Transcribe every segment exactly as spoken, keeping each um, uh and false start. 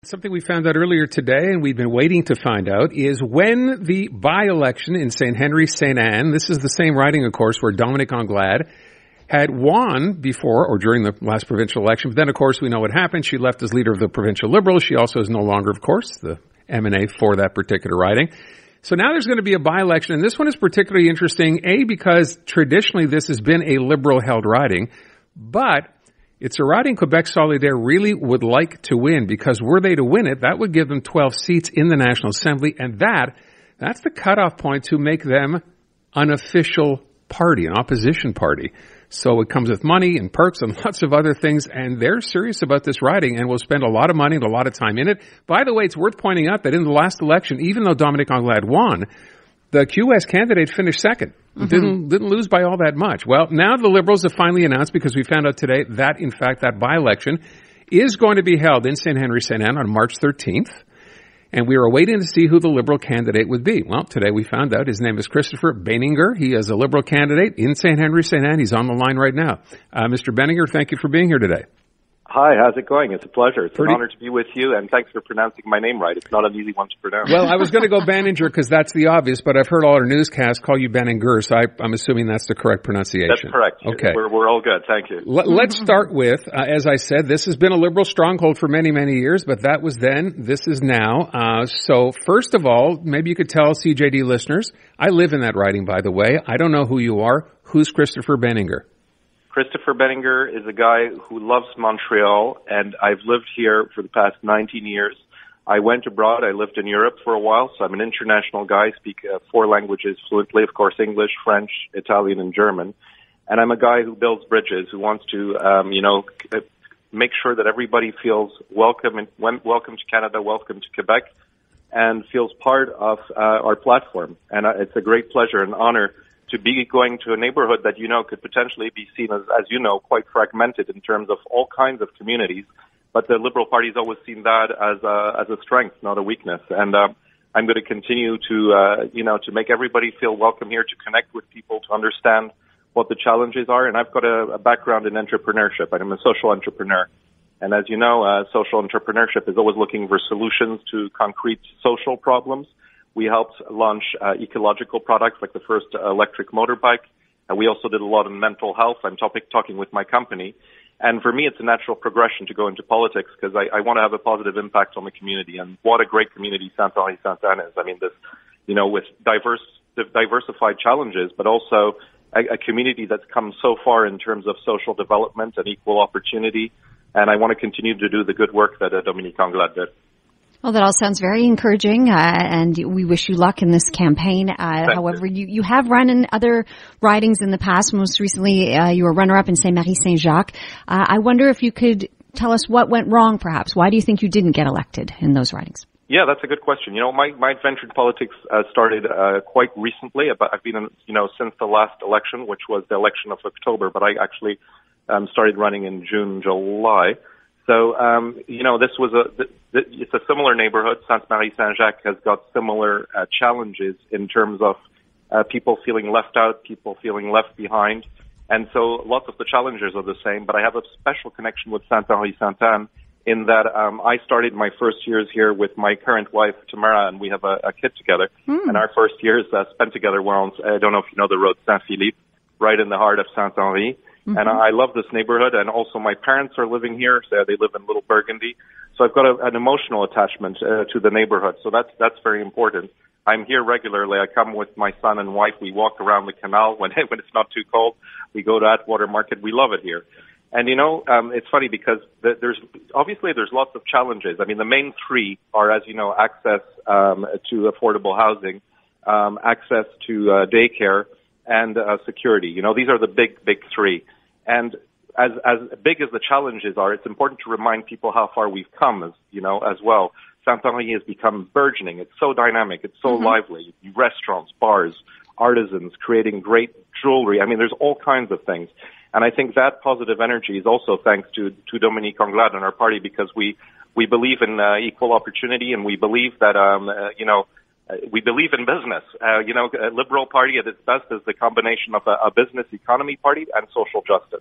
Something we found out earlier today, and we've been waiting to find out, is when the by-election in Saint Henry Saint Anne, this is the same riding, of course, where Dominique Anglade had won before or during the last provincial election. But then, of course, we know what happened. She left as leader of the provincial Liberals. She also is no longer, of course, the M and A for that particular riding. So now there's going to be a by-election, and this one is particularly interesting, A, because traditionally this has been a Liberal-held riding, but it's a riding Quebec Solidaire really would like to win, because were they to win it, that would give them twelve seats in the National Assembly, and that, that's the cutoff point to make them an official party, an opposition party. So it comes with money and perks and lots of other things, and they're serious about this riding and will spend a lot of money and a lot of time in it. By the way, it's worth pointing out that in the last election, even though Dominique Anglade won, the Q S candidate finished second. Mm-hmm. Didn't, didn't lose by all that much. Well, now the Liberals have finally announced, because we found out today that, in fact, that by-election is going to be held in Saint Henry Saint Anne on March thirteenth. And we are waiting to see who the Liberal candidate would be. Well, today we found out his name is Christopher Beininger. He is a Liberal candidate in Saint Henry Saint Anne. He's on the line right now. Uh, Mister Beininger, thank you for being here today. Hi, how's it going? It's a pleasure. It's Pretty... an honor to be with you, and thanks for pronouncing my name right. It's not an easy one to pronounce. Well, I was going to go Banninger because that's the obvious, but I've heard all our newscasts call you Beininger, so I, I'm assuming that's the correct pronunciation. That's correct. Okay. We're, we're all good. Thank you. Let, let's start with, uh, as I said, this has been a Liberal stronghold for many, many years, but that was then. This is now. Uh, so first of all, maybe you could tell C J D listeners, I live in that riding, by the way. I don't know who you are. Who's Christopher Beininger? Christopher Beininger is a guy who loves Montreal, and I've lived here for the past nineteen years. I went abroad. I lived in Europe for a while, so I'm an international guy. I speak uh, four languages fluently, of course, English, French, Italian, and German. And I'm a guy who builds bridges, who wants to, um, you know, c- make sure that everybody feels welcome and welcome to Canada, welcome to Quebec, and feels part of uh, our platform. And uh, it's a great pleasure and honor to be going to a neighborhood that, you know, could potentially be seen as, as you know, quite fragmented in terms of all kinds of communities. But the Liberal Party's always seen that as a, as a strength, not a weakness. And uh, I'm going to continue to, uh, you know, to make everybody feel welcome here, to connect with people, to understand what the challenges are. And I've got a, a background in entrepreneurship. I'm a social entrepreneur. And as you know, uh, social entrepreneurship is always looking for solutions to concrete social problems. We helped launch uh, ecological products like the first uh, electric motorbike. And we also did a lot in mental health. I'm topic talking with my company. And for me, it's a natural progression to go into politics because I, I want to have a positive impact on the community. And what a great community Saint Henri Saint Anne is. I mean, this, you know, with diverse, diversified challenges, but also a, a community that's come so far in terms of social development and equal opportunity. And I want to continue to do the good work that uh, Dominique Anglade did. Well, that all sounds very encouraging, uh, and we wish you luck in this campaign. Uh, however, you. you you have run in other ridings in the past. Most recently, uh, you were runner-up in Saint-Marie-Saint-Jacques. Uh, I wonder if you could tell us what went wrong, perhaps. Why do you think you didn't get elected in those ridings? Yeah, that's a good question. You know, my, my adventure in politics uh, started uh, quite recently. I've been, in, you know, since the last election, which was the election of October, but I actually um, started running in June, July. So, um, you know, this was a, th- th- it's a similar neighborhood. Saint-Marie-Saint-Jacques has got similar uh, challenges in terms of uh, people feeling left out, people feeling left behind. And so lots of the challenges are the same, but I have a special connection with Saint Henri Saint Anne in that um, I started my first years here with my current wife, Tamara, and we have a, a kid together. Mm. And our first years uh, spent together were on, I don't know if you know the road Saint-Philippe, right in the heart of Saint Henri. Mm-hmm. And I love this neighborhood, and also my parents are living here. So they live in Little Burgundy. So I've got a, an emotional attachment uh, to the neighborhood. So that's that's very important. I'm here regularly. I come with my son and wife. We walk around the canal when when it's not too cold. We go to Atwater Market. We love it here. And, you know, um, it's funny because the, there's obviously there's lots of challenges. I mean, the main three are, as you know, access um, to affordable housing, um, access to uh, daycare, and uh, security. You know, these are the big, big three. And as as big as the challenges are, it's important to remind people how far we've come, as you know, as well. Saint Henri has become burgeoning. It's so dynamic. It's so mm-hmm. lively. Restaurants, bars, artisans creating great jewelry. I mean, there's all kinds of things. And I think that positive energy is also thanks to to Dominique Anglade and our party, because we we believe in uh, equal opportunity, and we believe that um uh, you know. Uh, we believe in business. Uh, you know, a Liberal Party at its best is the combination of a, a business economy party and social justice.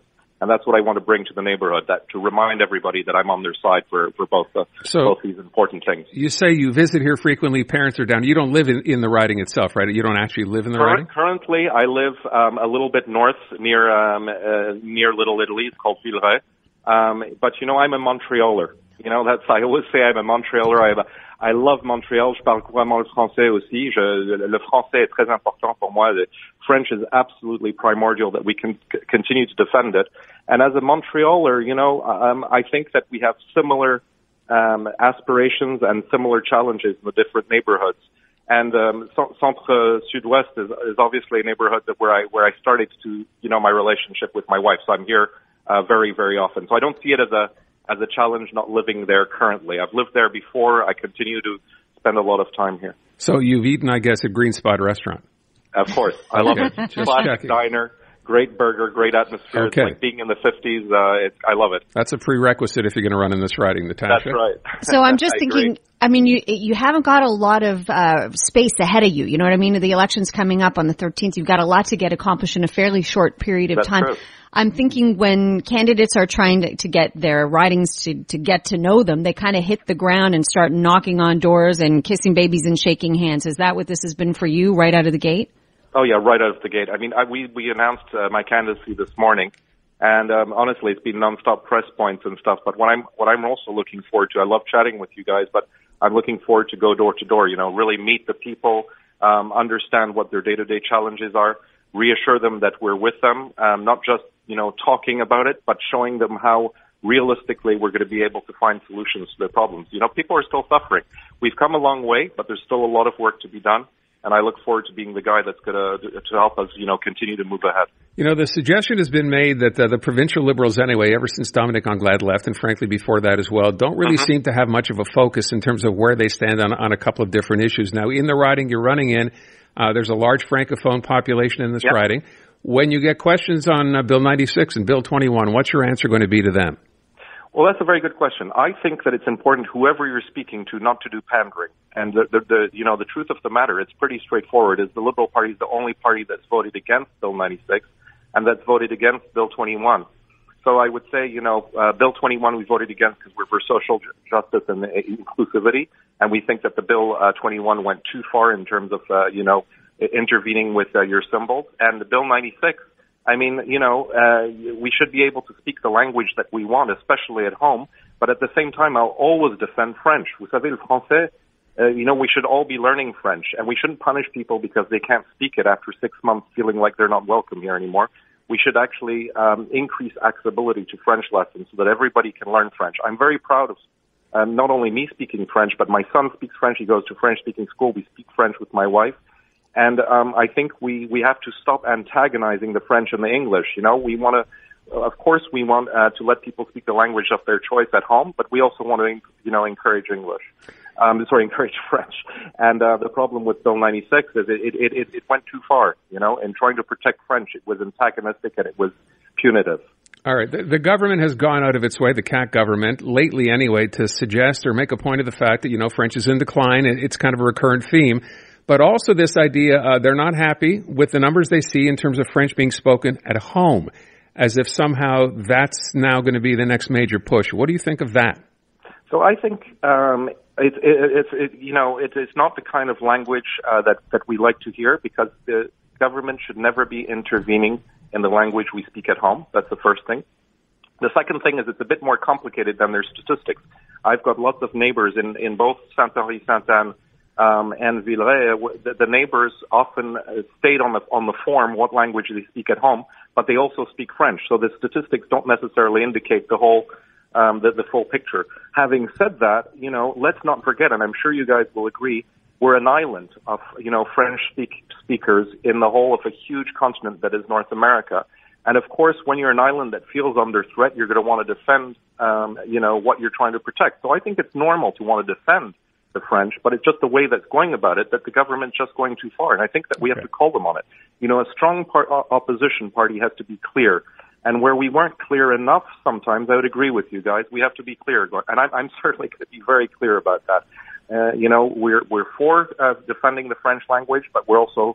And that's what I want to bring to the neighborhood, that to remind everybody that I'm on their side for, for both, uh, so both these important things. You say you visit here frequently, parents are down. You don't live in, in the riding itself, right? You don't actually live in the Current, riding? Currently, I live um, a little bit north near um, uh, near Little Italy. It's called Villeray. Um, but, you know, I'm a Montrealer. You know, that's, I always say I'm a Montrealer. I, have a, I love Montreal. Je parle couramment le français aussi. Je, le français est très important pour moi. The French is absolutely primordial that we can c- continue to defend it. And as a Montrealer, you know, um, I think that we have similar um, aspirations and similar challenges in the different neighborhoods. And um, Centre Sud-Ouest is, is obviously a neighborhood that where I where I started to, you know, my relationship with my wife. So I'm here uh, very, very often. So I don't see it as a as a challenge not living there currently. I've lived there before. I continue to spend a lot of time here. So you've eaten, I guess, at Green Spot Restaurant. Of course. I love okay. it. Classic diner, great burger, great atmosphere. Okay. It's like being in the fifties. Uh, it's, I love it. That's a prerequisite if you're going to run in this riding, Natasha. That's right. So I'm just I thinking, agree. I mean, you you haven't got a lot of uh, space ahead of you. You know what I mean? The election's coming up on the thirteenth. You've got a lot to get accomplished in a fairly short period of That's time. True. I'm thinking when candidates are trying to, to get their ridings to, to get to know them, they kind of hit the ground and start knocking on doors and kissing babies and shaking hands. Is that what this has been for you right out of the gate? Oh, yeah, right out of the gate. I mean, I, we, we announced uh, my candidacy this morning, and um, honestly, it's been nonstop press points and stuff. But what I'm, what I'm also looking forward to, I love chatting with you guys, but I'm looking forward to go door to door, you know, really meet the people, um, understand what their day-to-day challenges are, reassure them that we're with them, um, not just, you know, talking about it, but showing them how realistically we're going to be able to find solutions to their problems. You know, people are still suffering. We've come a long way, but there's still a lot of work to be done. And I look forward to being the guy that's going to to help us, you know, continue to move ahead. You know, the suggestion has been made that uh, the provincial Liberals anyway, ever since Dominic Anglade left, and frankly before that as well, don't really mm-hmm. seem to have much of a focus in terms of where they stand on, on a couple of different issues. Now, in the riding you're running in, uh, there's a large Francophone population in this yep. riding. When you get questions on uh, Bill ninety-six and Bill twenty-one, what's your answer going to be to them? Well, that's a very good question. I think that it's important, whoever you're speaking to, not to do pandering. And the, the, the, you know, the truth of the matter, it's pretty straightforward, is the Liberal Party is the only party that's voted against Bill ninety-six and that's voted against Bill twenty-one. So I would say, you know, uh, Bill twenty-one we voted against because we're for social justice and inclusivity, and we think that the Bill uh, twenty-one went too far in terms of, uh, you know, intervening with uh, your symbols. And the Bill ninety-six, I mean, you know, uh, we should be able to speak the language that we want, especially at home. But at the same time, I'll always defend French. Vous savez, le français, uh, you know, we should all be learning French. And we shouldn't punish people because they can't speak it after six months feeling like they're not welcome here anymore. We should actually um, increase accessibility to French lessons so that everybody can learn French. I'm very proud of um, not only me speaking French, but my son speaks French. He goes to French-speaking school. We speak French with my wife. And um, I think we, we have to stop antagonizing the French and the English. You know, we want to, of course, we want uh, to let people speak the language of their choice at home, but we also want to, you know, encourage English. Um, sorry, encourage French. And uh, the problem with Bill ninety-six is it, it, it, it went too far, you know, in trying to protect French. It was antagonistic and it was punitive. All right. The, the government has gone out of its way, the C A Q government, lately anyway, to suggest or make a point of the fact that, you know, French is in decline. It's kind of a recurrent theme. But also this idea, uh, they're not happy with the numbers they see in terms of French being spoken at home, as if somehow that's now going to be the next major push. What do you think of that? So I think um, it, it, it's, it, you know, it, it's not the kind of language uh, that, that we like to hear, because the government should never be intervening in the language we speak at home. That's the first thing. The second thing is it's a bit more complicated than their statistics. I've got lots of neighbors in, in both Saint-Henri, Sainte-Anne, Um, and Villeray. The, the neighbors often state on the on the form what language they speak at home, but they also speak French. So the statistics don't necessarily indicate the whole, um, the, the full picture. Having said that, you know, let's not forget, and I'm sure you guys will agree, we're an island of, you know, French speak, speakers in the whole of a huge continent that is North America. And of course, when you're an island that feels under threat, you're going to want to defend, um, you know, what you're trying to protect. So I think it's normal to want to defend the French, but it's just the way that's going about it that the government's just going too far. And I think that we okay. have to call them on it. You know, a strong part, opposition party has to be clear. And where we weren't clear enough sometimes, I would agree with you guys, we have to be clear. And I'm, I'm certainly going to be very clear about that. Uh, you know, we're, we're for uh, defending the French language, but we're also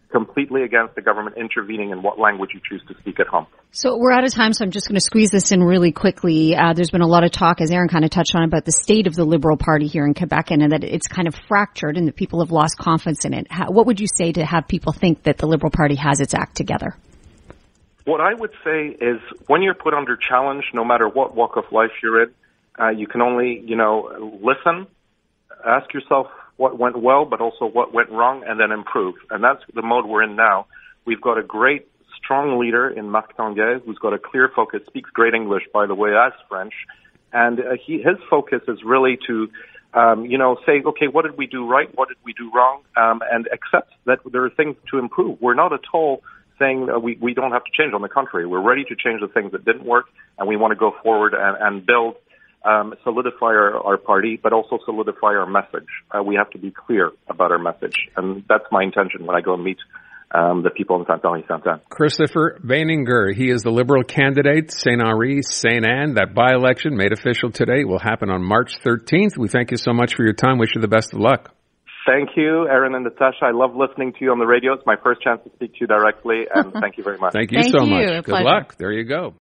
completely against the government intervening in what language you choose to speak at home. So we're out of time, so I'm just going to squeeze this in really quickly. Uh, there's been a lot of talk, as Aaron kind of touched on, about the state of the Liberal Party here in Quebec and that it's kind of fractured and that people have lost confidence in it. How, what would you say to have people think that the Liberal Party has its act together? What I would say is when you're put under challenge, no matter what walk of life you're in, uh, you can only, you know, listen, ask yourself what went well, but also what went wrong, and then improve. And that's the mode we're in now. We've got a great, strong leader in Marc Tanguay, who's got a clear focus, speaks great English, by the way, as French. And uh, he, his focus is really to, um, you know, say, okay, what did we do right? What did we do wrong? Um, and accept that there are things to improve. We're not at all saying that we, we don't have to change. On the contrary, we're ready to change the things that didn't work, and we want to go forward and, and build Um, solidify our, our party, but also solidify our message. Uh, we have to be clear about our message, and that's my intention when I go and meet um, the people in Saint-Henri-Sainte-Anne. Christopher Beininger, he is the Liberal candidate, Saint-Henri, Sainte-Anne. That by-election made official today will happen on March thirteenth. We thank you so much for your time. Wish you the best of luck. Thank you, Aaron and Natasha. I love listening to you on the radio. It's my first chance to speak to you directly, and thank you very much. Thank you thank so you. much. Good Pleasure. luck. There you go.